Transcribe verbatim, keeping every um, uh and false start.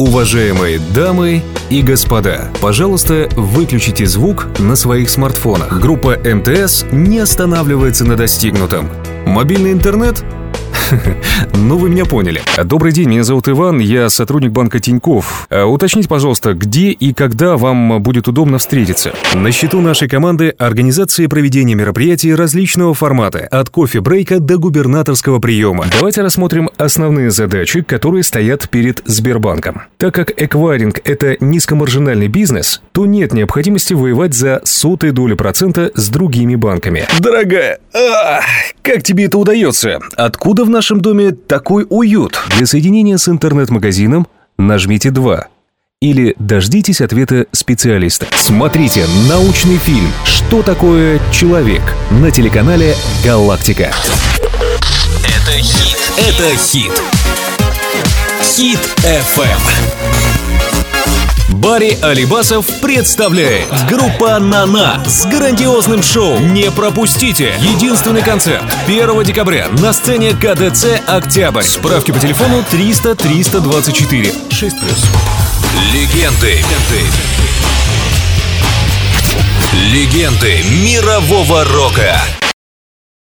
Уважаемые дамы и господа, пожалуйста, выключите звук на своих смартфонах. Группа эм тэ эс не останавливается на достигнутом. Мобильный интернет? Ну, вы меня поняли. Добрый день, меня зовут Иван, я сотрудник банка Тинькофф. Уточните, пожалуйста, где и когда вам будет удобно встретиться. На счету нашей команды организация и проведение мероприятий различного формата, от кофе-брейка до губернаторского приема. Давайте рассмотрим основные задачи, которые стоят перед Сбербанком. Так как эквайринг – это низкомаржинальный бизнес, то нет необходимости воевать за сотые доли процента с другими банками. Дорогая, ах, как тебе это удается? Откуда в нашем доме такой уют? Для соединения с интернет-магазином нажмите два. Или дождитесь ответа специалиста. Смотрите научный фильм «Что такое человек» на телеканале «Галактика». Это хит. Это хит. Хит эф эм. Барри Алибасов представляет группа «Нана» с грандиозным шоу. Не пропустите! Единственный концерт первого декабря на сцене ка дэ цэ «Октябрь». Справки по телефону триста триста двадцать четыре шесть плюс. Легенды. Легенды мирового рока.